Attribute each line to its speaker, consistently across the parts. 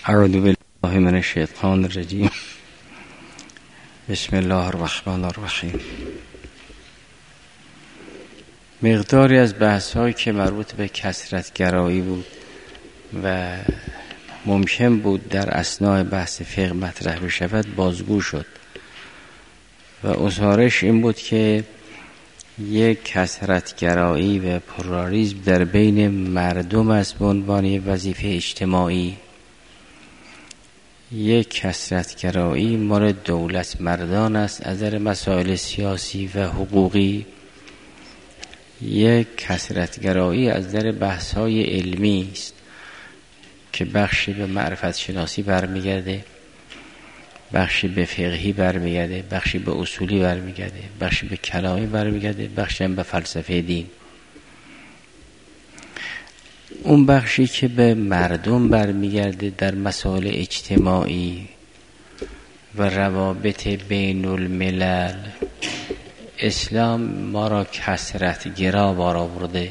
Speaker 1: اعوذ بالله من الشیطان الرجیم. بسم الله الرحمن الرحیم. مقداری از بحث‌هایی که مربوط به کثرت‌گرایی بود و ممکن بود در اثناء بحث فقه مطرح بشود بازگو شد و اصارش این بود که یک کثرت‌گرایی و پلورالیسم در بین مردم است به عنوان وظیفه اجتماعی، یک کثرت‌گرایی مال دولت مردان است از نظر مسائل سیاسی و حقوقی، یک کثرت‌گرایی از نظر بحث‌های علمی است که بخشی به معرفت شناسی برمیگرده، بخشی به فقهی برمیگرده، بخشی به اصولی برمیگرده، بخشی به کلامی برمیگرده، بخشی هم به فلسفه دین. اون بخشی که به مردم برمیگرده در مسائل اجتماعی و روابط بین الملل، اسلام ما را کثرت‌گرا بار آورده.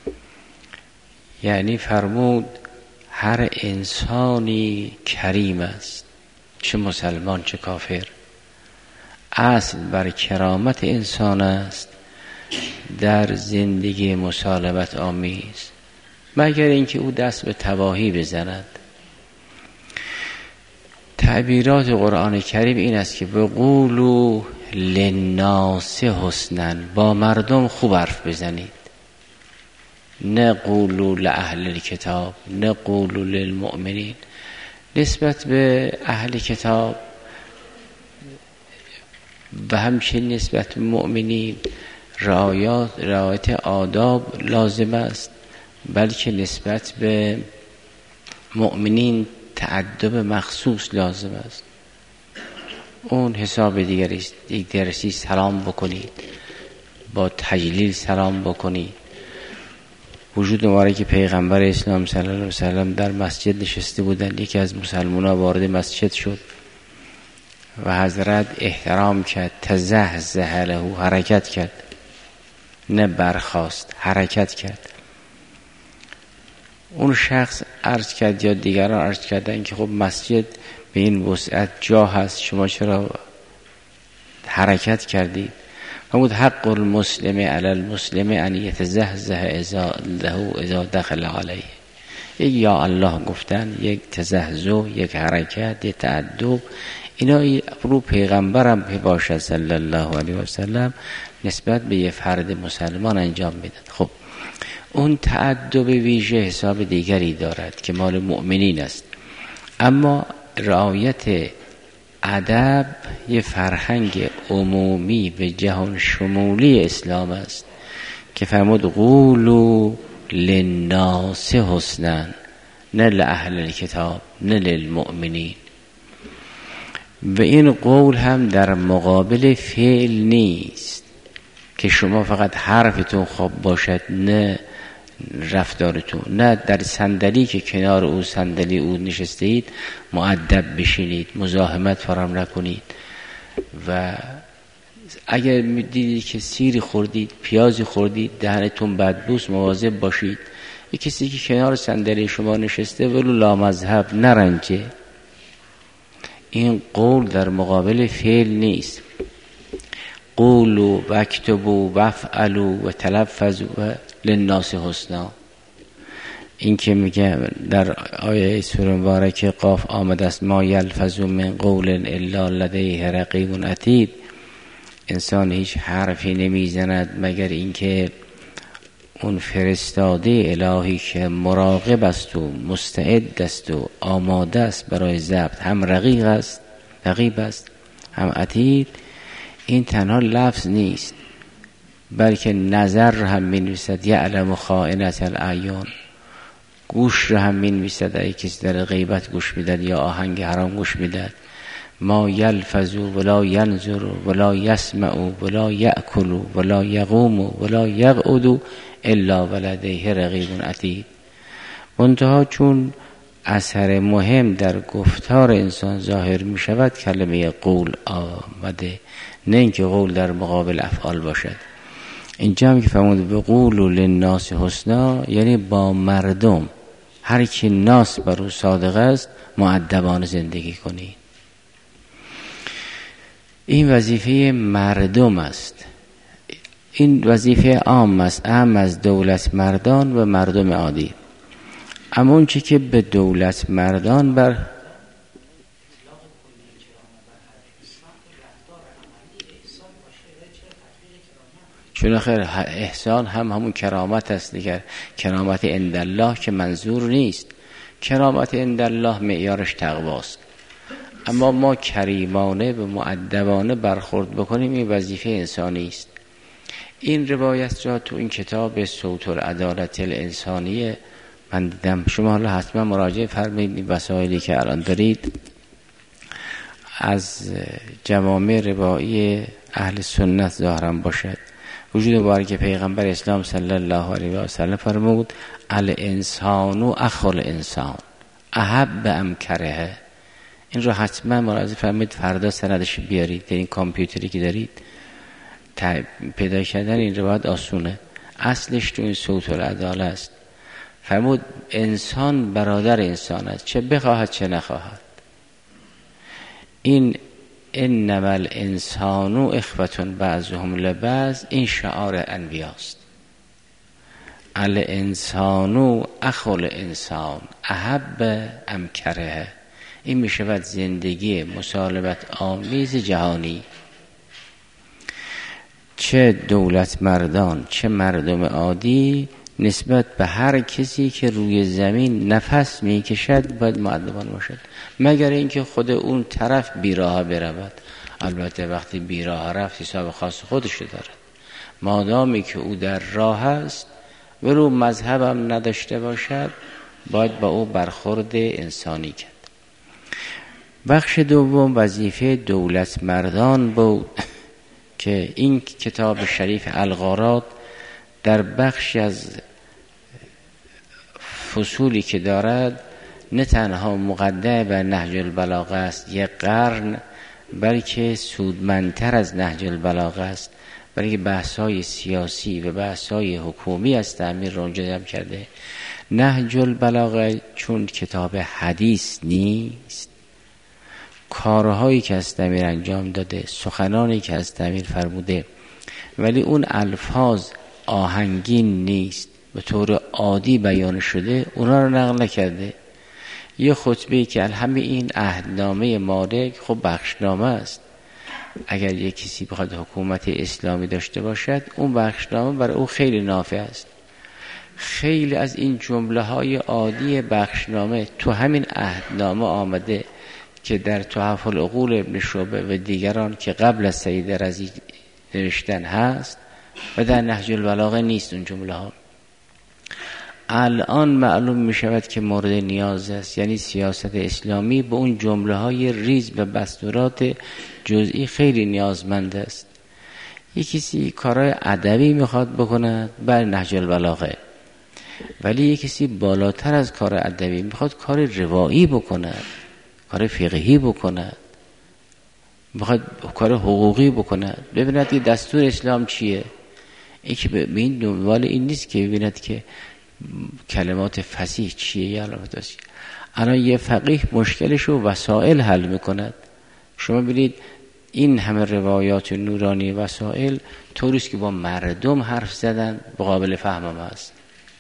Speaker 1: یعنی فرمود هر انسانی کریم است، چه مسلمان چه کافر. اصل بر کرامت انسان است در زندگی مسالمت آمیز، مگر اینکه او دست به تباهی بزند. تعبیرات قرآن کریم این است که بقولوا للناس حسنا، با مردم خوب حرف بزنید، نه قولوا لاهل الکتاب، نه قولوا للمؤمنین. نسبت به اهل کتاب و همچنین نسبت به مؤمنین رعایت آداب لازم است، بلکه نسبت به مؤمنین تأدب مخصوص لازم است. اون حساب دیگری سلام بکنید، با تجلیل سلام بکنید. وجود مبارک پیغمبر اسلام صلی الله علیه وسلم در مسجد نشسته بودند، یکی از مسلمانان وارد مسجد شد و حضرت احترام کرد، تزحزح له، حرکت کرد، نه برخاست، حرکت کرد. اون شخص عرض کرد یا دیگران عرض کردن که خب مسجد به این وسعت جا هست، شما چرا حرکت کردید؟ فرمود حق المسلم علی المسلم ان یتزحزح اذا دخل علیه. یک یا الله گفتن، یک تزحزح، یک حرکت، یک تأدب، اینا رو پیغمبرم باشد صلی الله علیه و سلم نسبت به یه فرد مسلمان انجام بدن. خب اون تأدب ویژه حساب دیگری دارد که مال مؤمنین است، اما رعایت ادب یه فرهنگ عمومی و جهان شمولی اسلام است که فرمود قولوا للناس حسنا، نه لأهل الکتاب نه للمؤمنین. و این قول هم در مقابل فعل نیست که شما فقط حرفتون خوب باشد نه رفتارتون، نه در صندلی که کنار او صندلی او نشسته اید مؤدب بشینید، مزاحمت فرام نکنید. و اگر دیدید که سیری خوردید، پیازی خوردید، دهنتون بدبوست، مواظب باشید. یک کسی که کنار صندلی شما نشسته ولو لامذهب نرنجه. این قول در مقابل فعل نیست. قولوا و اکتبوا و افعلوا و تلفظوا للناس حسنا. این که میگه در آیه سوره مبارکه قاف آمده است ما یلفظ من قول الا لدیه رقیب عتید، انسان هیچ حرفی نمیزند مگر اینکه اون فرستاده الهی که مراقب است و مستعد است و آماده است برای ضبط، هم رقیب است هم عتید. این تنها لفظ نیست بلکه نظر رو هم می‌نویسد، یعلم خائنة الاعیان. گوش رو هم می‌نویسد، اگه کسی در غیبت گوش میداد یا آهنگ حرام گوش میداد. ما یلفظ ولا ینظر ولا یسمع ولا یأکل ولا یقوم ولا یقعد الا ولدیه رقیب عتید. منتها چون اثر مهم در گفتار انسان ظاهر می شود کلمه قول آمده، نه اینکه قول در مقابل افعال باشد. اینجا هم که فرمود بقولوا للناس حسنا یعنی با مردم هر کی ناس بر او صادق است مؤدبانه زندگی کنید. این وظیفه مردم است، این وظیفه عام است، اهم از دولت مردان و مردم عادی. اما اون چی که به دولت مردان بر چون آخر احسان هم همون کرامت است دیگر. کرامت عندالله که منظور نیست، کرامت عندالله معیارش تقواست. اما ما کریمانه و مؤدبانه برخورد بکنیم این وظیفه انسانی است. این روایت را تو این کتاب صوت العدالت الانسانیه من دیدم. شما حالا حتما مراجعه فرمایید. این وسایلی که الان دارید از جوامع روایی اهل سنت ظاهرا باشد. وجود بارک پیغمبر اسلام صلی الله علیه و سلم فرمود الانسان اخو الانسان احب ام کره. این رو حتما مراجعه فرمایید، فردا سندش بیارید. این کامپیوتری که دارید پیدا کردن این روایت آسونه، اصلش تو این صوت العداله است. فرمود انسان برادر انسان است، چه بخواهد چه نخواهد. این انما الانسان اخوة بعضهم لبعض این شعار انبیاست. الانسان اخو الانسان احب ام کره. این میشود زندگی مسالمت آمیز جهانی. چه دولت مردان چه مردم عادی نسبت به هر کسی که روی زمین نفس میکشد باید مؤدبانه باشد، مگر اینکه خود اون طرف بیراه برود. البته وقتی بیراه رفت حساب خاص خودش دارد. مادامی که او در راه است و رو مذهبم نداشته باشد باید با او برخورد انسانی کرد. بخش دوم وظیفه دولت مردان بود که این کتاب شریف الغارات در بخشی از فصولی که دارد نه تنها مقدم بر نهج البلاغه است یک قرن، بلکه سودمندتر از نهج البلاغه است، بلکه بحث‌های سیاسی و بحث‌های حکومی از تعمیر را اونجا جمع کرده. نهج البلاغه چون کتاب حدیث نیست، کارهایی که از تعمیر انجام داده، سخنانی که از تعمیر فرموده، ولی اون الفاظ آهنگین نیست، به طور عادی بیان شده، اونا رو نقل نکرده. یه خطبه‌ای که همه این عهدنامه مالک خب بخشنامه است. اگر یک کسی بخواد حکومت اسلامی داشته باشد اون بخشنامه برای او خیلی نافع است. خیلی از این جمله‌های عادی بخشنامه تو همین عهدنامه آمده که در تحف العقول ابن شعبه و دیگران که قبل از سید رضی نوشتن هست و در نهج البلاغه نیست اون جمله ها. الان معلوم می شود که مورد نیاز است، یعنی سیاست اسلامی به اون جمله های ریز و بستورات جزئی خیلی نیازمند است. یک کسی کارهای ادبی میخواد بکنه بر نهج البلاغه، ولی یک کسی بالاتر از کار ادبی میخواد کار روایی بکنه، کار فقهی بکنه، میخواد کار حقوقی بکنه. ببیند که دستور اسلام چیه. این که به این دنبال این نیست که ببیند که کلمات فصیح چیه یا علامت است. الان یه فقیه مشکلش رو وسائل حل میکند. شما ببینید این همه روایات نورانی وسائل طوریست که با مردم حرف زدن به قابل فهم هم هست.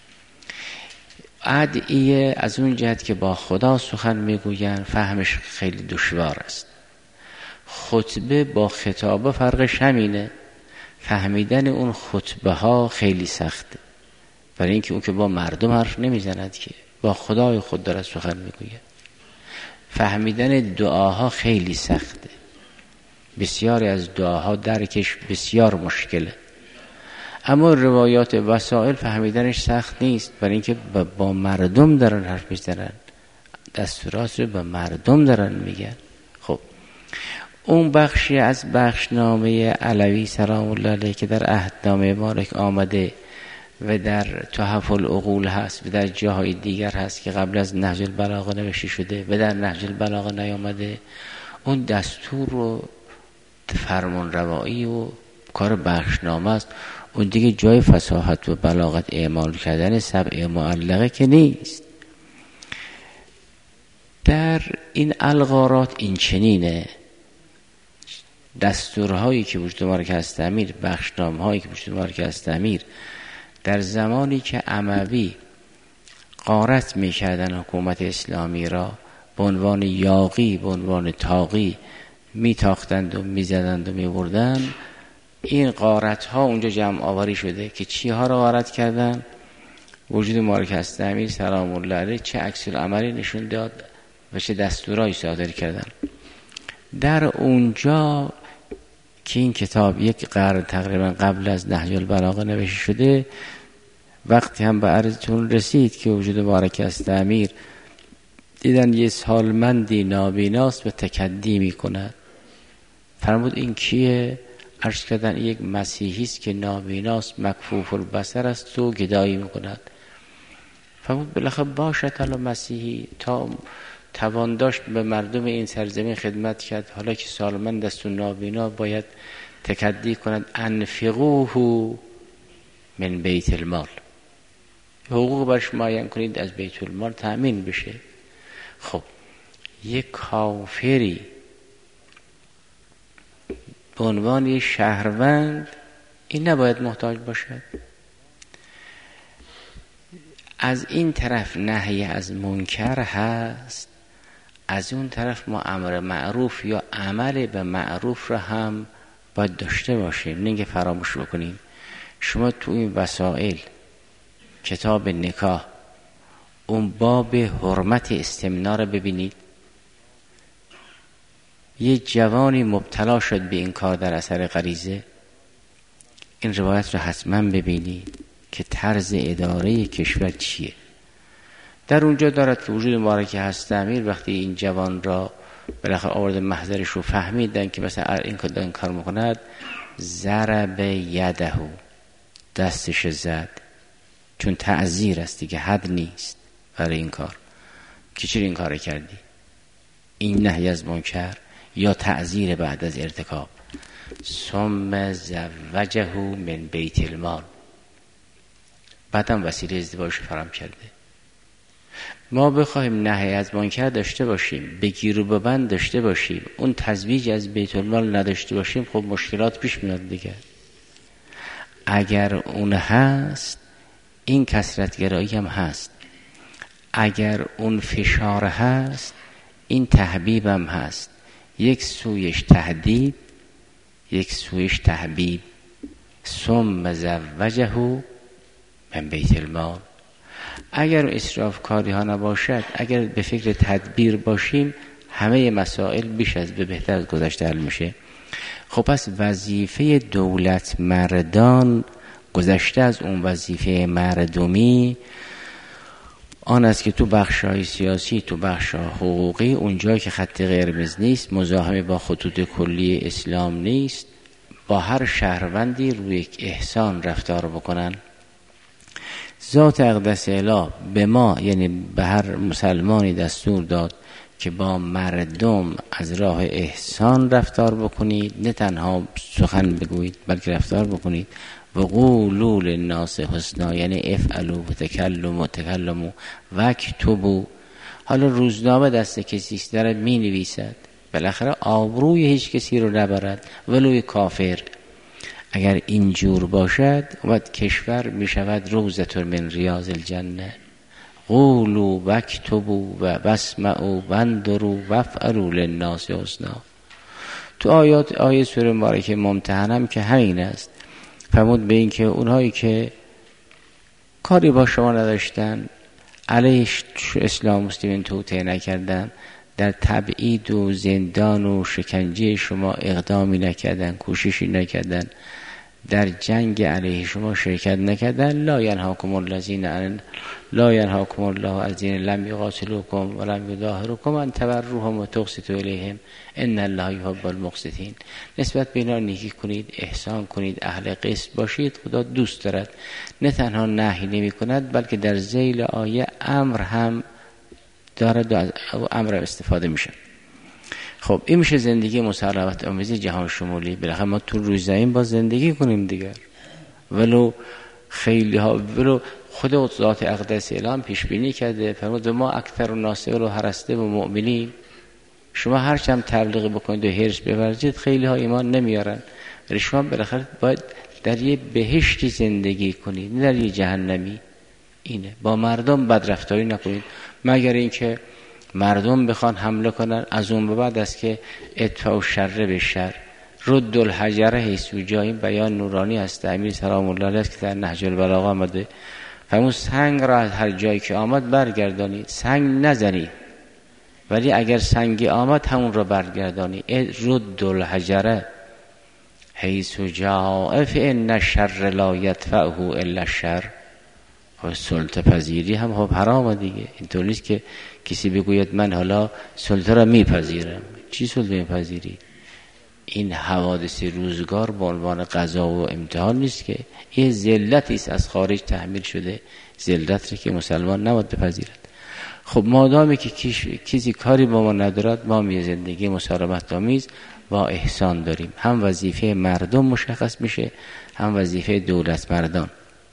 Speaker 1: ادعیه از اون جهت که با خدا سخن میگوین فهمش خیلی دشوار است. خطبه با خطابه فرقش همینه، فهمیدن اون خطبه ها خیلی سخته، برای اینکه اون که با مردم حرف نمیزند که با خدای خود داره سخن میگوید. فهمیدن دعاها خیلی سخته، بسیاری از دعاها درکش بسیار مشکله. اما روایات وسائل فهمیدنش سخت نیست، برای اینکه با مردم دارن حرف میزنن، دستورات رو به مردم دارن میگن. خب اون بخشی از بخشنامه علوی سلام الله علیه که در عهدنامه مالک آمده و در تحف العقول هست و در جاهای دیگر هست که قبل از نهج البلاغه نوشته شده و در نهج البلاغه نیامده، اون دستور و فرمان روایی و کار بخشنامه است. اون دیگه جای فصاحت و بلاغت اعمال کردن سبع معلقه که نیست. در این الغارات این چنینه، دستورهایی که وجود مارکز امیر، بخشنامه‌هایی که وجود مارکز امیر در زمانی که اموی غارت می‌کردن حکومت اسلامی را به عنوان یاغی، به عنوان طاغی میتاختند و میزدند و میبردند، این غارت‌ها اونجا جمع آوری شده که چی‌ها را غارت کردن. وجود مارکز امیر سلام الله علیه چه عکس العملی نشون داد و چه دستورایی صادر کردن. در اونجا که این کتاب یک قرن تقریبا قبل از نهج البلاغه نوشته شده، وقتی هم به عرضتون رسید که وجود مارکز امیر دیدن یه سالمندی نابیناست و تکدی میکند، فرمود این کیه؟ عرض کردن یک مسیحی است که نابیناست، مکفوف البصر است و گدایی میکند. فرمود بالاخره باشد حالا مسیحی تا توان داشت به مردم این سرزمین خدمت کرد، حالا که سالمند است و نابینا باید تکدی کند. انفقوه من بیت المال، حقوق برش معین کنید از بیت المال تأمین بشه. خب یک کافری به عنوان شهروند این نباید محتاج باشد. از این طرف نهی از منکر هست، از اون طرف ما امر معروف یا عمل به معروف را هم باید داشته باشیم، نه که فراموش بکنیم. شما تو این وسائل کتاب نکاح اون باب حرمت استمناء را ببینید، یه جوانی مبتلا شد به این کار در اثر غریزه، این روایت را حتما ببینید که طرز اداره کشور چیه. در اونجا دارد که وجود مبارک هست امیر وقتی این جوان را بالاخره آورد محضرش رو فهمیدن که مثلا این کار میکند، ضرب یده، دستش زد، چون تعذیر است دیگه، حد نیست برای این کار که چرا این کار کردی. این نهی از منکر یا تعذیر بعد از ارتکاب. ثم زوجه من بیت المال، بعدم وسیله ازدواج فراهم کرده. ما بخوایم نهی از منکر داشته باشیم، بگیر و ببند داشته باشیم، اون تزویج از بیت المال نداشته باشیم، خب مشکلات پیش میاد دیگه. اگر اون هست این کثرت‌گرایی هم هست، اگر اون فشار هست این تحبیب هم هست، یک سویش تهدید یک سویش تحبیب. ثم زوجه من بیت المال. اگر اسراف کاری ها نباشد، اگر به فکر تدبیر باشیم، همه مسائل بیش از به بهتر از گذشته حل میشه. خب پس وظیفه دولت مردان گذشته از اون وظیفه مردمی آن است که تو بخشای سیاسی، تو بخشای حقوقی، اونجایی که خط قرمز نیست، مزاحمه با خطوط کلی اسلام نیست، با هر شهروندی روی یک احسان رفتار بکنن. ذات اقدس اله به ما، یعنی به هر مسلمانی دستور داد که با مردم از راه احسان رفتار بکنید، نه تنها سخن بگویید بلکه رفتار بکنید. و قولوا للناس حسنا، یعنی افعلوا و تکلموا و اکتبوا. حالا روزنامه دست کسی است داره می نویسد، بالاخره آبروی هیچ کسی رو نبرد ولوی کافر. اگر اینجور باشد وقت کشور می شود روضة من ریاض الجنه. قولوا و اکتبوا و واسمعوا و انظروا و افعلوا للناس حسنا. تو آیه سوره مبارکه ممتحنم که همین است. فرمود به این که اونهایی که کاری با شما نداشتن، علیش اسلام مسلمین توطئه نکردن، در تبعید و زندان و شکنجه شما اقدامی نکردن، کوششی نکردن، در جنگ علیه شما شرکت نکردن، لا ینهاکم الله الذین لم یقاتلوکم و لم یظاهروکم ان تبروهم و تقسطوا الیهم ان الله یحب المقسطین. نسبت به اینا نیکی کنید، احسان کنید، اهل قسط باشید، خدا دوست دارد. نه تنها نهی نمی کند بلکه در ذیل آیه امر هم دارد و امر استفاده میشه. خب این میشه زندگی مسالمت آمیز جهان شمولی. بالاخره ما تو روزاییم با زندگی کنیم دیگر، ولو خیلی ها، ولو خود ذات اقدس الهی پیش بینی کرده، فرمود ما اکثر الناس ولو حرصت بالمؤمنین، شما هر چند تبلیغ بکنید و حرص بورزید خیلی ها ایمان نمیارن، ولی شما بالاخره باید در یه بهشتی زندگی کنید، نه در یه جهنمی. اینه با مردم بدرفتاری نکنید، مگر اینکه مردم بخوان حمله کنن، از اون به بعد است که ادفع الشر بالشر، رد الحجر حیث جای. بیان نورانی است امیر سلام الله علیه که در نهج البلاغه آمده، فرمود سنگ را از هر جایی که آمد برگردانید، سنگ نزنید، ولی اگر سنگی آمد همون را برگردانید. رد الحجر حیث جاء فإن الشر لا يدفعه الا الشر. سلطه پذیری هم خب حرامه دیگه. اینطور نیست که کسی بگوید من حالا سلطه را میپذیرم. چی سلطه میپذیری؟ این حوادث روزگار به عنوان قضا و امتحان نیست که، این ذلتی است از خارج تحمیل شده، ذلت که مسلمان نباید بپذیرد. خب مادامی که کسی کاری با ما ندارد، ما می زندگی مسالمت آمیز با احسان داریم. هم وظیفه مردم مشخص میشه، هم وظیفه دولت مردان،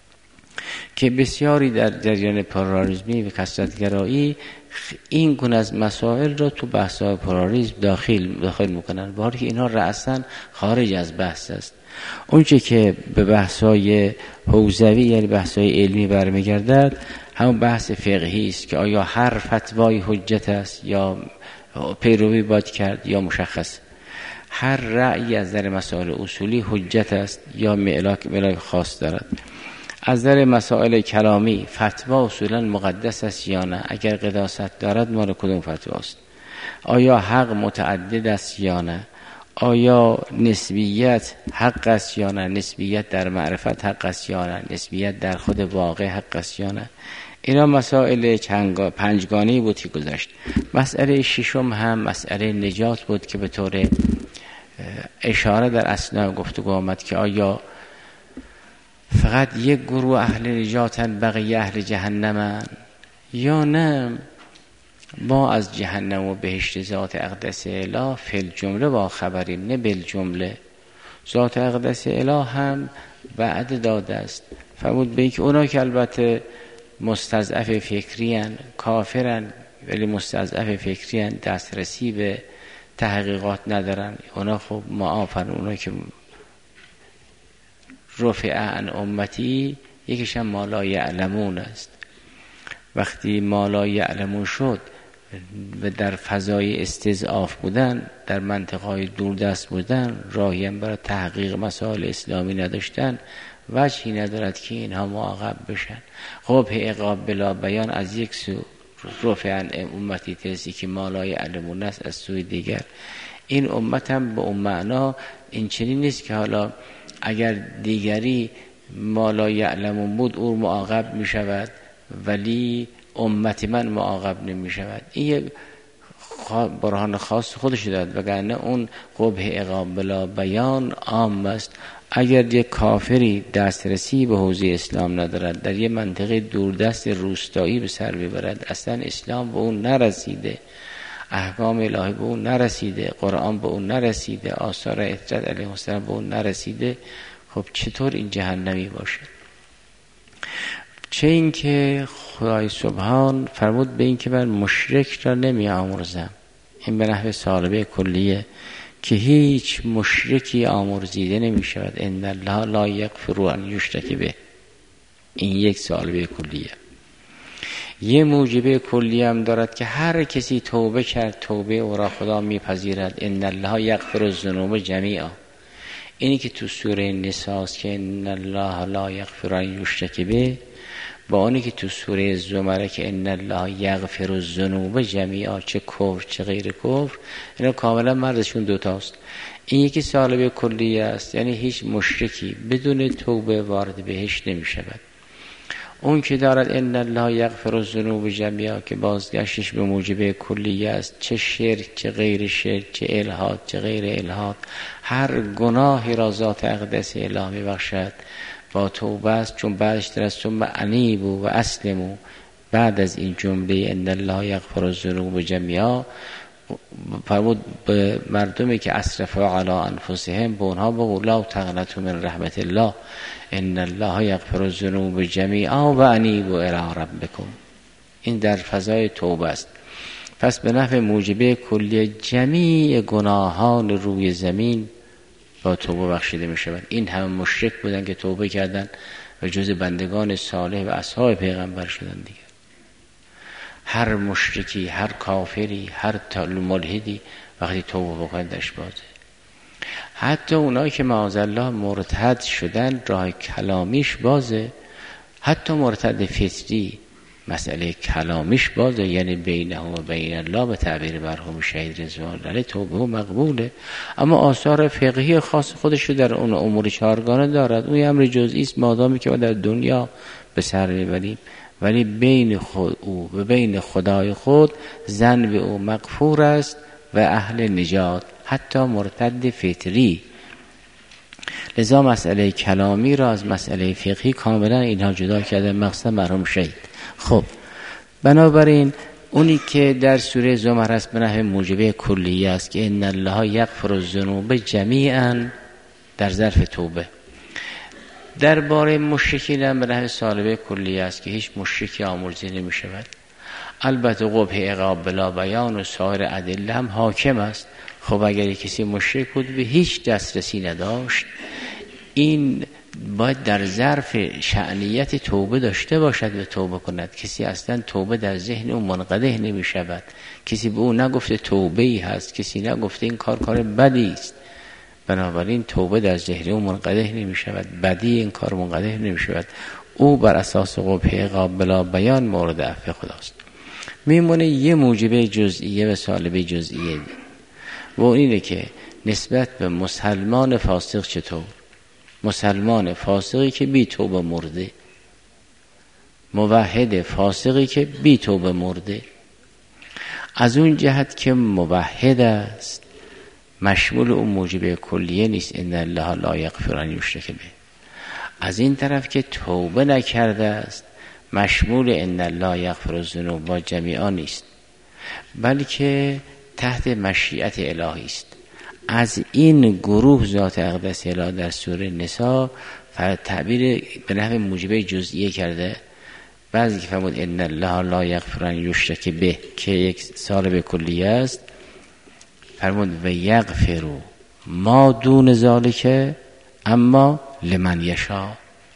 Speaker 1: که بسیاری در جریان پلورالیسمی و کثرت‌گرایی این گونه از مسائل را تو بحث‌های پلورالیسم داخل میکنن، با که اینها رأساً خارج از بحث است. اونچه که به بحث‌های حوزوی یعنی بحث‌های علمی برمیگردد همون بحث فقهی است که آیا هر فتوای حجت است یا پیروی باید کرد یا مشخص، هر رأی از در مسائل اصولی حجت است یا ملاک خاص دارد. از در مسائل کلامی فتوا اصولا مقدس است یا نه، اگر قداست دارد مال کدوم فتواست، آیا حق متعدد است یا نه، آیا نسبیت حق است یا نه، نسبیت در معرفت حق است یا نه، نسبیت در خود واقع حق است یا نه. اینا مسائل پنجگانه‌ای بود که گذشت. مسئله ششم هم مسئله نجات بود که به طور اشاره در اثناء گفتگو آمد که آیا فقط یک گروه اهل نجاتن بقیه اهل جهنمن یا نه ما از جهنم و بهشت ذات اقدس الهی فی جمله با خبریم، نه بالجمله. ذات اقدس الهی هم وعده داده است، فرمود به اینکه اونا که البته مستضعف فکری ان، کافرن ولی مستضعف فکری ان، دسترسی به تحقیقات ندارن، اونا خب معافن. اونا که رفع عن امتی یکیش هم ما لا یعلمون است. وقتی ما لا یعلمون شد و در فضای استضعاف بودن، در منطقه‌های دوردست بودن، راهی هم برای تحقیق مسائل اسلامی نداشتن، وجهی ندارد که اینها معاقب بشن. خب عقاب بلا بیان از یک سو، رفع عن امتی ترسی که ما لا یعلمون است از سوی دیگر. این امت هم به اون معنا این چنین نیست که حالا اگر دیگری ما لا یعلمون بود او معاقب می شود ولی امت من معاقب نمی شود. این یک برهان خاص خودش داد، وگرنه اون قبح عقاب بلا بیان عام است. اگر یک کافری دسترسی به حوزه اسلام ندارد، در یک منطقه دوردست روستایی به سر ببرد، اصلا اسلام به اون نرسیده، احکام الهی به اون نرسیده، قرآن به اون نرسیده، آثار اطرت علیه السلام به اون نرسیده، خب چطور این جهنمی باشه؟ چه این که خدای سبحان فرمود به این که من مشرک را نمی آمرزم. این به نحو سالبه کلیه که هیچ مشرکی آمرزیده نمی شود. ان الله لا یغفر ان یشرک به. این یک سالبه کلیه. یه موجبه کلی هم دارد که هر کسی توبه کرد توبه او را خدا میپذیرد. ان الله یغفر الذنوب جمیعا. اینی که تو سوره نساء است که ان الله لا یغفر ان یشرک به، با اونی که تو سوره زمره که ان الله یغفر الذنوب جمیعا، چه کفر چه غیر کفر، اینا کاملا مرزشون دوتاست. این یکی سالبه کلی است، یعنی هیچ مشرکی بدون توبه وارد بهشت نمی شود. اون که دارد ان الله یغفر الذنوب جمیعا که بازگشتش به موجبه کلی است، چه شرک چه غیر شرک، چه الحاد چه غیر الحاد، هر گناهی را ذات اقدس الهی میبخشد با توبه است. چون بعدش در ثم انیبوا و اسلموا، بعد از این جمله ان الله یغفر الذنوب جمیعا فرمود به مردمی که اسرفوا علی انفسهم، به اونها بگو لا تقنطوا من رحمت الله ان الله یغفر الذنوب جمیعا و انیبوا الی ربکم. این در فضای توبه است. پس به نفع موجبه کلی جمیع گناهان روی زمین با توبه بخشیده می شود. این همه مشرک بودن که توبه کردن و جز بندگان صالح و اصحاب پیغمبر شدن دیگه. هر مشرکی، هر کافری، هر ملحدی وقتی توبه بکنه درش بازه. حتی اونایی که معاذالله مرتد شدن راه کلامیش بازه. حتی مرتد فطری مسئله کلامیش بازه، یعنی بینه و بین الله به تعبیر مرحوم شهید رضوان علیه توبه و مقبوله. اما آثار فقهی خاص خودش رو در اون امور چهارگانه دارد. اون امر جزئی است مادامی که ما در دنیا به سر میبریم، ولی بین خود او و بین خدای خود ذنب او مغفور است و اهل نجات، حتی مرتد فطری. لذا مسئله کلامی را از مسئله فقهی کاملا اینها جدا کرده، مقصد مرحوم شهید. خب بنابراین اونی که در سوره زمر است به نحو موجبه کلیه است که ان الله یغفر الذنوب جمیعا در ظرف توبه. درباره مشرکین هم به نحو سالبه کلیه است که هیچ مشرکی آمرزی نمی شود. البته قبح عقاب بلا بیان و سایر ادله هم حاکم است. خب اگر کسی مشرک بود به هیچ دسترسی نداشت، این باید در ظرف شأنیت توبه داشته باشد و توبه کند. کسی اصلا توبه در ذهن او منقده نمی شود. کسی به او نگفته توبه ای هست، کسی نگفته این کار بدی است. بنابراین توبه در ذهن او منقده نمی شود، بدی این کار منقده نمی شود. او بر اساس قبح عقاب بلا بیان مورد عفو خداست. میمونه یه موجبه جزئیه و سالبه جزئیه و اینه که نسبت به مسلمان فاسق چطور؟ مسلمان فاسقی که بی توبه مرده، موحد فاسقی که بی توبه مرده، از اون جهت که موحد است مشمول اون موجبه کلیه نیست ان الله لا یغفر ان یشرک به. از این طرف که توبه نکرده است مشمول ان الله یغفر الذنوب جمیعا نیست، بلکه تحت مشیت الهی است. از این گروه ذات اقدس الهی در سوره نساء تعبیر به نحو موجبه جزئیه کرده. بعضی که فرمود ان الله لا یغفر ان یشرک به که یک سالب کلیه است، فرمود و یغفر ما دون ذالک اما لمن یشاء.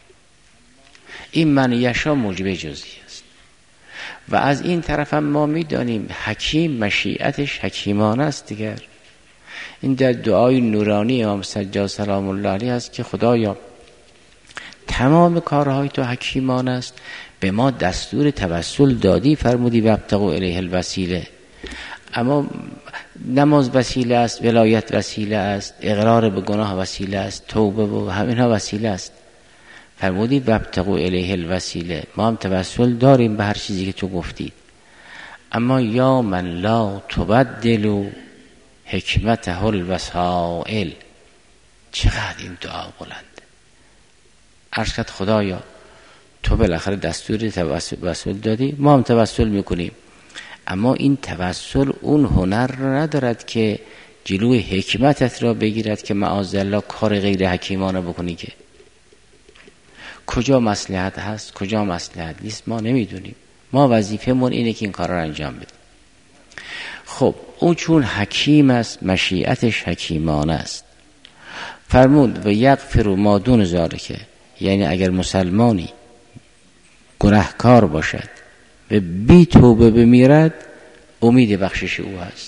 Speaker 1: این من یشاء موجبه جزئی است. و از این طرف هم ما میدانیم حکیم مشیعتش حکیمانه است دیگر. این در دعای نورانی امام سجاد سلام الله علیه است که خدایا تمام کارهای تو حکیمانه است، به ما دستور توسل دادی، فرمودی وابتغوا الیه الوسیله. اما نماز وسیله است، ولایت وسیله است، اقرار به گناه وسیله است، توبه و همینها وسیله است. فرمودی وابتغوا الیه الوسیله، ما هم توسل داریم به هر چیزی که تو گفتی. اما یا من لا تبدل حکمته الوسائل، چقدر این دعا بلند. عرض کرد خدایا تو بالاخره دستور توسل دادی، ما هم توسل میکنیم، اما این توسل اون هنر را ندارد که جلوی حکمتت را بگیرد که معاذالله کار غیر حکیمانه بکنی. که کجا مصلحت هست کجا مصلحت نیست ما نمیدونیم. ما وظیفه‌مون اینه که این کار را انجام بدیم. خب اون چون حکیم است مشیعتش حکیمانه است، فرمود و یغفر ما دون ذالک، یعنی اگر مسلمانی گناهکار باشد و بی توبه بمیرد امید بخشش او هست.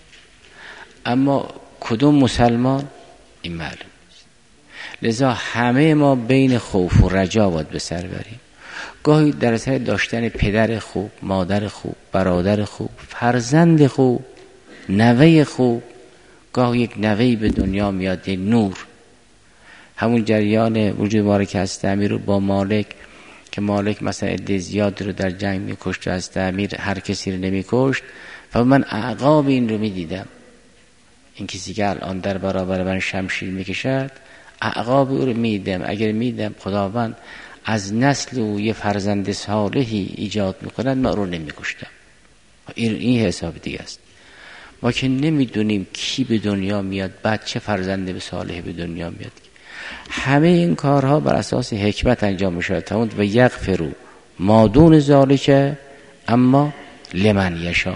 Speaker 1: اما کدوم مسلمان این معلوم نیست. لذا همه ما بین خوف و رجا باید به سر بریم. گاهی در اثر داشتن پدر خوب، مادر خوب، برادر خوب، فرزند خوب، نوه خوب، گاهی یک نوهی به دنیا میاد، یک نور. همون جریان وجود مبارک هست امیر رو با مالک، که مالک مثلا عده زیاد رو در جنگ میکشت و از امیر هر کسی رو نمیکشت، و من اعقاب این رو میدیدم. این کسی که الان در برابر من شمشیر میکشد اعقاب او رو میدیدم. اگر میدیدم خداوند از نسل او یه فرزند صالحی ایجاد میکند من رو نمیکشتم. این حساب دیگه است. ما که نمیدونیم کی به دنیا میاد، بعد چه فرزند به صالح به دنیا میاد. همه این کارها بر اساس حکمت انجام میشه. تمام و یغفر ما دون ذالک اما لمن یشاء.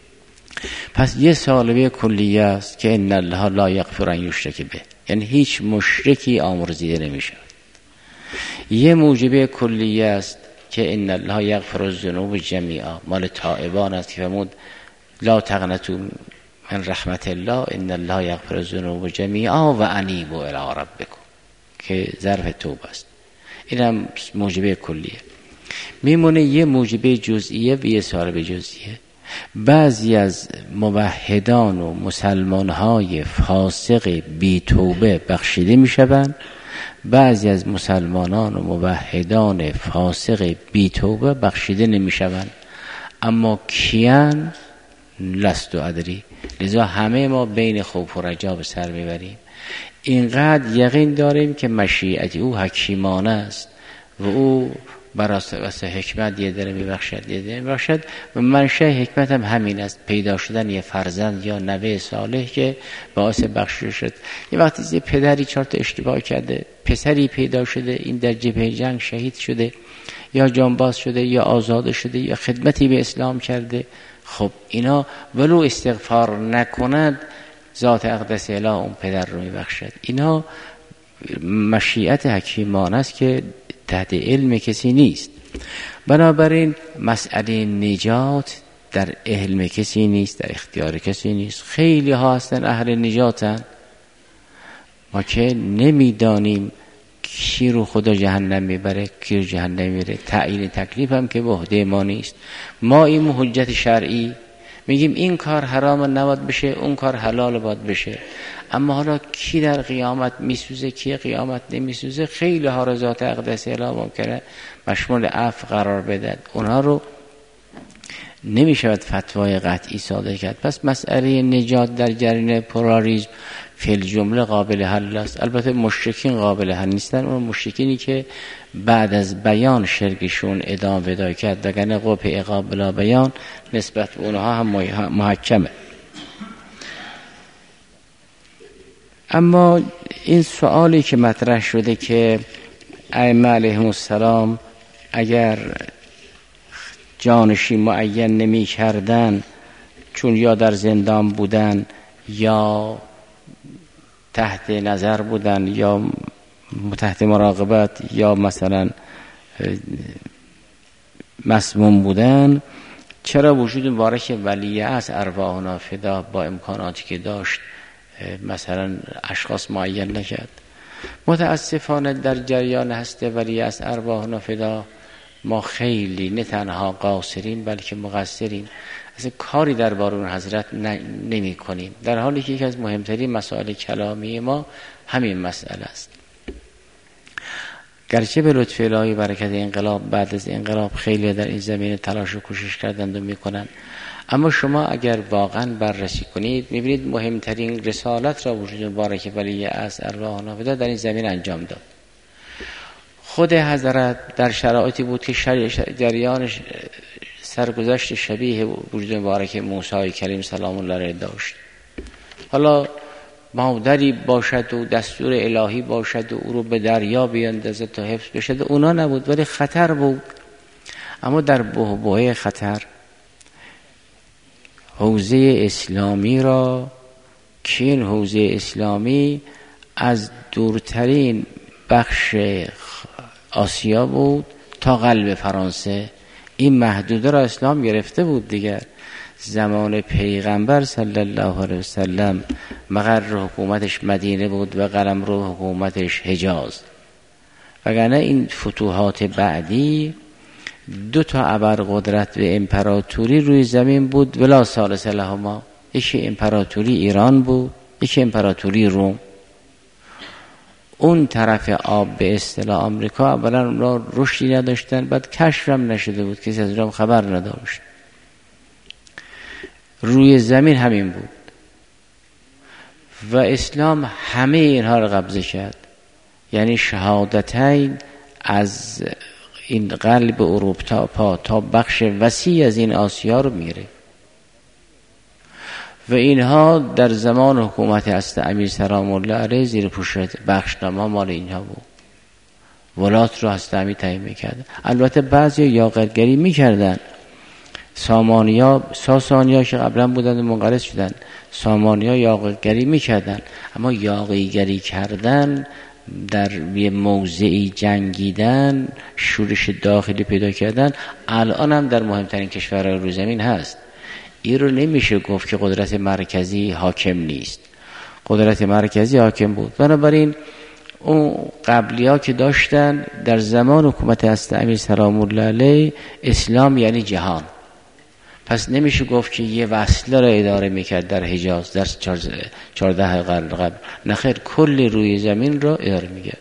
Speaker 1: پس یه سالبه کلیه است که ان الله لا یغفر ان یشرک به، یعنی هیچ مشرکی آمرزیده نمیشه. یه موجبه کلیه است که ان الله یغفر الذنوب جمیعا، مال تائبان است که فرمود لا تقنطوا من رحمت الله ان الله یغفر الذنوب جمیعا و انیبوا الی ربکم که ظرف توبه است. اینم موجبه کلیه. میمونه یه موجبه جزئیه و یه سالبه جزئیه. بعضی از موحدان و مسلمانهای فاسق بی توبه بخشیده میشوند، بعضی از مسلمانان و موحدان فاسق بی توبه بخشیده نمیشوند. اما کیان لست ادری. لذا همه ما بین خوف و رجا به سر میبریم. اینقدر یقین داریم که مشیت او حکیمانه است و او براساس حکمت یه دره میبخشد یه دره میبخشد و منشأ حکمت هم همین است، پیدا شدن یه فرزند یا نوه صالح که باعث بخشش شد. یه وقتی یه پدری 4 تا اشتباه کرده، پسری پیدا شده، این در جبهه جنگ شهید شده یا جانباز شده یا آزاد شده یا خدمتی به اسلام کرده، خب اینا ولو استغفار نکند ذات اقدس اله اون پدر رو میبخشد. اینا مشیت حکیمانه است که تحت علم کسی نیست. بنابراین مسئله نجات در علم کسی نیست، در اختیار کسی نیست. خیلی ها هستن اهل نجاتن، ما که نمیدانیم کی رو خدا جهنم میبره کی رو جهنم میبره. تعیین تکلیف هم که به عهده ما نیست. ما این حجت شرعی میگیم این کار حرام نباید بشه، اون کار حلال باید بشه. اما حالا کی در قیامت میسوزه کی قیامت نمیسوزه، خیلی ها رو ذات اقدس اله ممکنه مشمول عفو قرار بدن. اونها رو نمیشود فتوای قطعی صادر کرد. پس مسئله نجات در جریان پلاریسم فی الجمله قابل حل است. البته مشرکین قابل حل نیستن، اون مشرکینی که بعد از بیان شرکشون ادامه پیدا کرد، وگرنه قبح عقاب بلا بیان نسبت به اونها هم محکمه. اما این سوالی که مطرح شده که ائمه علیهم السلام اگر جانشین معین نمی کردن چون یا در زندان بودن یا تحت نظر بودن یا تحت مراقبت یا مثلا مسموم بودن، چرا وجود مبارک ولی از ارواحنا فدا با امکاناتی که داشت مثلا اشخاص معین نکرد؟ متاسفانه در جریان هست ولی از ارواحنا فدا ما خیلی نه تنها قاصرین بلکه مقصرین، اصلا کاری درباره اون حضرت نمی کنیم، در حالی که یکی از مهمترین مسائل کلامی ما همین مسئله است. گرچه به لطف الهی برکت انقلاب بعد از انقلاب خیلی در این زمینه تلاش و کوشش کردند و میکنن، اما شما اگر واقعا بررسی کنید میبینید مهمترین رسالت را وجود مبارک ولی از ارواحنا فدا در این زمین انجام داد. خود حضرت در شرایطی بود که جریان سرگذشت شبیه وجود مبارک موسی کریم سلام الله علیه داشت. حالا مادری باشد و دستور الهی باشد و او رو به دریا بیاندازه تا حفظ بشه، اونا نبود، ولی خطر بود. اما در بحبوحه خطر حوزه اسلامی را که این حوزه اسلامی از دورترین بخش آسیا بود تا قلب فرانسه، این محدوده را اسلام گرفته بود دیگر. زمان پیغمبر صلی الله علیه وسلم مقر حکومتش مدینه بود و قلمرو حکومتش حجاز، وگرنه این فتوحات بعدی 2 ابرقدرت و امپراتوری روی زمین بود ولا ثالث لهما. یکی امپراتوری ایران بود، یکی امپراتوری روم. اون طرف آب به اصطلاح آمریکا اولا اونا رشدی نداشتن، بعد کشف هم نشده بود، کسی از اونها خبر نداشت. روی زمین همین بود و اسلام همه اینها رو قبضه کرد. یعنی شهادتین از این قلب اروپا تا بخش وسیع از این آسیا رو میره و اینها در زمان حکومت حضرت امیر سلام الله علیه زیر پوشش بخشنامه مال اینها بود. ولات رو حضرت امیر تعیین میکرد. البته بعضی یاغیگری میکردن، ساسانیا که قبلا بودن منقرض شدن، سامانیا یاغیگری میکردن، اما یاغیگری کردن در یه موضعی جنگیدن، شورش داخلی پیدا کردن، الان هم در مهمترین کشورهای روی زمین هست. این رو نمیشه گفت که قدرت مرکزی حاکم نیست. قدرت مرکزی حاکم بود. بنابراین اون قبلی ها که داشتن در زمان حکومت حضرت امیر سلام الله علیه، اسلام یعنی جهان. پس نمیشه گفت که یه وصله را اداره میکرد در حجاز در 14 قرن قبل. نخیر، کل روی زمین را اداره میکرد.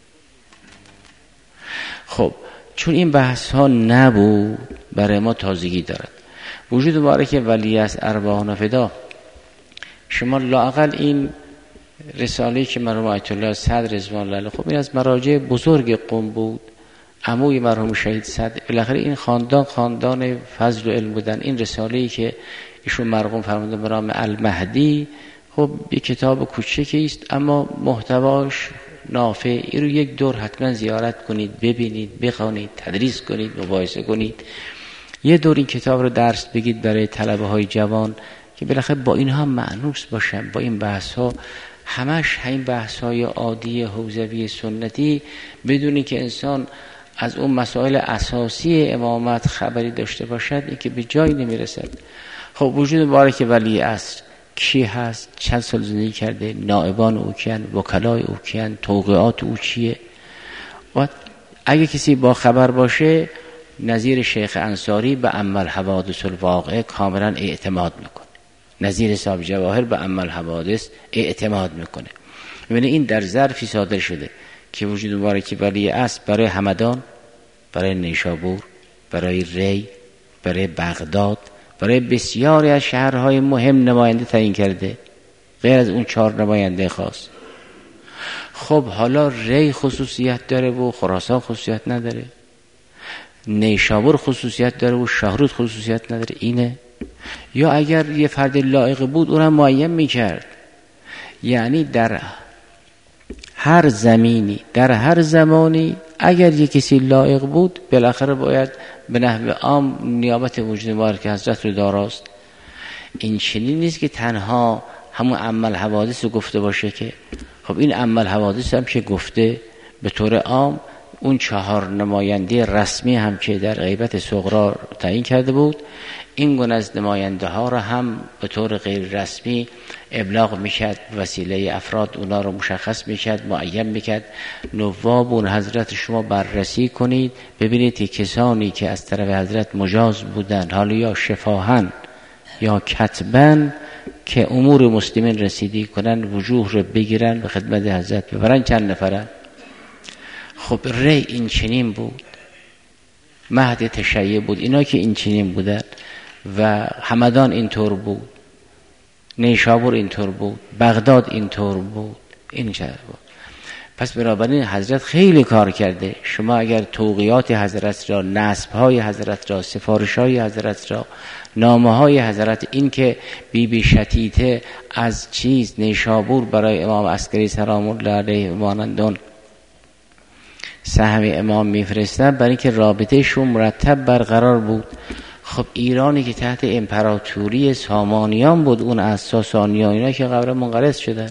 Speaker 1: خب چون این بحث ها نبود، برای ما تازگی دارد. وجود مبارک ولیعصر ارواحنا فدا، شما لااقل این رساله‌ای که مرحوم آیت الله صدر رضوان الله علیه، خب این از مراجع بزرگ قم بود، عموی مرحوم شهید صدر، بالاخره این خاندان فضل و علم بودن. این رساله‌ای که ایشون مرحوم فرموده به نام المهدی، خب یک کتاب کوچکی است اما محتواش نافع. این رو یک دور حتما زیارت کنید، ببینید، بخوانید، تدریس کنید، مباحثه کنید. یه دور این کتاب رو درس بگید برای طلبه های جوان که بالاخره با اینها مأنوس باشن، با این بحث ها. همش این بحث های عادی حوزوی سنتی، بدونی که انسان از اون مسائل اساسی امامت خبری داشته باشد، این که به جایی نمیرسد. خب وجود مبارک ولیعصر کی هست؟ چند سال زندگی کرده؟ نائبان او کیان؟ وکلای او کیان؟ توقیعات او چیه؟ و اگه کسی با خبر باشه، نظیر شیخ انصاری به اما الحوادث الواقعه کاملا اعتماد میکنه. نظیر صاحب جواهر به اما الحوادث اعتماد میکنه. یعنی این در ظرفی صادر شده که وجود مبارک ولیعصر برای همدان، برای نیشابور، برای ری، برای بغداد، برای بسیاری از شهرهای مهم نماینده تعیین کرده، غیر از اون 4 نماینده خاص. خب حالا ری خصوصیت داره و خراسان خصوصیت نداره، نیشابور خصوصیت داره و شاهرود خصوصیت نداره. اینه. یا اگر یه فرد لایق بود اونم معین میکرد. یعنی در هر زمینی، در هر زمانی، اگر یک کسی لایق بود، بالاخره باید به نحو عام نیابت وجود مبارک حضرت رو داراست. این چنین نیست که تنها همون عمل حوادث رو گفته باشه که خب این عمل حوادث هم که گفته به طور عام، اون 4 نماینده رسمی هم که در غیبت صغرا تعیین کرده بود، این گونه از نماینده ها را هم به طور غیر رسمی ابلاغ میکرد، وسیله افراد اونا رو مشخص میکرد، معین میکرد. نواب اون حضرت شما بررسی کنید، ببینید که کسانی که از طرف حضرت مجاز بودن، حالا یا شفاهن یا کتبن، که امور مسلمین رسیدگی کنن، وجوه رو بگیرن به خدمت حضرت ببرن. چند نفرن؟ خب ری این چنین بود، مهد تشیع بود، اینا که این چنین بودن، و همدان اینطور بود، نیشابور اینطور بود، بغداد اینطور بود، این چه بود. پس بنابراین حضرت خیلی کار کرده. شما اگر توقیات حضرت را، نسب‌های حضرت را، سفارش‌های حضرت را، نامه‌های حضرت، این که بی شتیته از نیشابور برای امام عسکری سلام الله علیه مانندان سهم امام میفرستن، برای اینکه رابطه شون مرتب برقرار بود. خب ایرانی که تحت امپراتوری سامانیان بود، اون از ساسانیان، اینا که قبلا منقرض شدن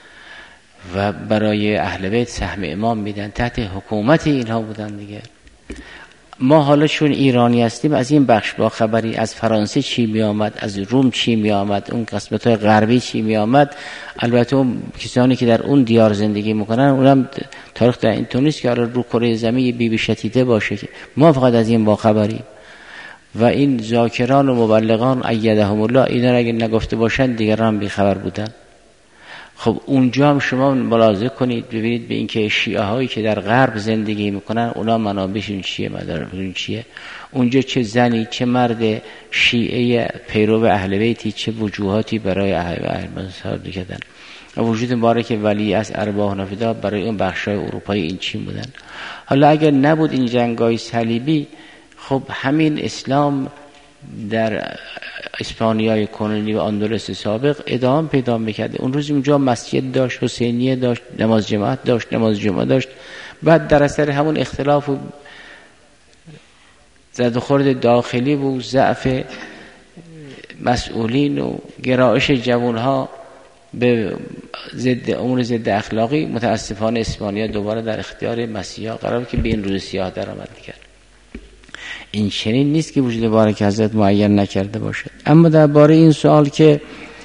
Speaker 1: و برای اهل بیت سهم امام میدن، تحت حکومت اینها بودن دیگه. ما حالا چون ایرانی هستیم، از این بخش با خبری، از فرانسه چی می آمد، از روم چی می آمد، اون قسمت‌های غربی چی می آمد. البته اون کسانی که در اون دیار زندگی میکنن، اونم تاریخ در این تو نیست که رو کره زمین بی شتیته باشه، که ما فقط از این با خبریم. و این ذاکران و مبلغان ایدهم الله، اینا اگه نگفته باشن دیگران بی خبر بودن. خب اونجا هم شما ملاحظه کنید، ببینید به اینکه شیعه هایی که در غرب زندگی میکنن، اونا منابعشون چیه، مدارشون چیه، اونجا چه زنی چه مرد شیعه پیرو اهل بیتی چه وجوهاتی برای اهل مذهب کردن. وجود مبارک ولیعصر ارواحنا فدا برای اون بخشای اروپایی این چی بودن. حالا اگر نبود این جنگای صلیبی، خب همین اسلام در اسپانیای کنونی و اندلس سابق ادامه پیدا میکرده. اون روز اونجا مسجد داشت، حسینیه داشت، نماز جماعت داشت، نماز جمعه داشت. بعد در اثر همون اختلاف و زد و خورد داخلی و ضعف مسئولین و گرایش جوانها به ضد امور ضد اخلاقی، متاسفانه اسپانیا دوباره در اختیار مسیحا قرار که به این روز سیاه درآمد کرد. این چنین نیست که وجود بارک حضرت معین نکرده باشد. اما درباره این سوال که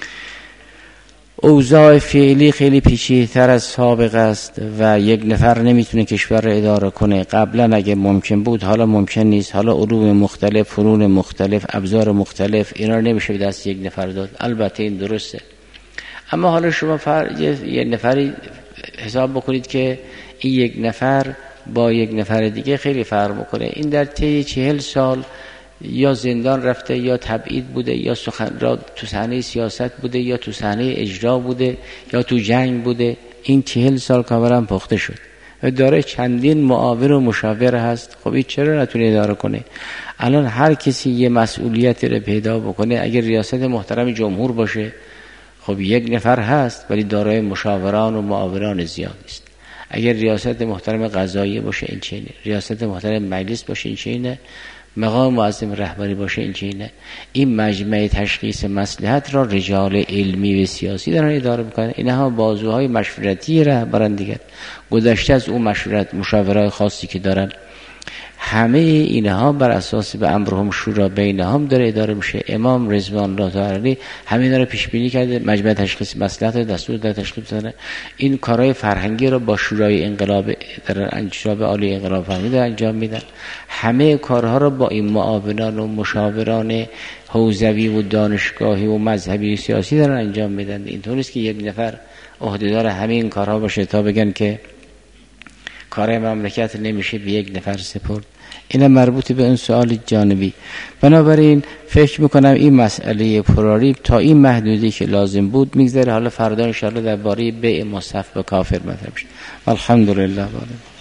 Speaker 1: اوضاع فعلی خیلی پیچیده‌تر از سابق است و یک نفر نمیتونه کشور را اداره کنه، قبلا اگه ممکن بود حالا ممکن نیست، حالا علوم مختلف، فنون مختلف، ابزار مختلف، اینا رو نمیشه به دست یک نفر داد. البته این درسته، اما حالا شما یه نفری حساب بکنید که این یک نفر با یک نفر دیگه خیلی فرق میکنه. این در طی 40 سال یا زندان رفته، یا تبعید بوده، یا تو صحنه سیاست بوده، یا تو صحنه اجرا بوده، یا تو جنگ بوده. این 40 سال کاملا پخته شد و داره چندین معاون و مشاور هست. خب این چرا نتونه اداره کنه؟ الان هر کسی یه مسئولیتی رو پیدا بکنه. اگر ریاست محترم جمهور باشه، خب یک نفر هست ولی دارای مشاوران و معاونان زیاد است. اگر ریاست محترم قضایی باشه این چینه، ریاست محترم مجلس باشه این چینه، مقام معظم رهبری باشه این چینه. این مجمع تشخیص مصلحت را رجال علمی و سیاسی دارن اداره میکنن. اینها بازوهای مشورتی رهبران دیگر، گذشته از اون مشاورای خاصی که دارن. همه اینها بر اساس به امرهم شورا بینهم داره اداره میشه. امام رضوان الله تعالی همین رو پیش بینی کرده، مجمع تشخیص مصلحت دستور در تشخیص داره. این کارهای فرهنگی رو با شورای انقلاب در شورای عالی انقلاب فرهنگی انجام میدن. همه کارها رو با این معاونان و مشاوران حوزوی و دانشگاهی و مذهبی و سیاسی دارن انجام میدن. اینطور نیست که یک نفر عهدهدار همین کارها باشه تا بگن که کار مملکت نمیشه به یک نفر سپرد. این مربوط به اون سوال جانبی. بنابراین فکر میکنم این مسئله پراریب تا این محدودی که لازم بود میگذره. حالا فردا انشاءالله درباره بیع مصحف به کافر مطرح میشه. الحمدلله.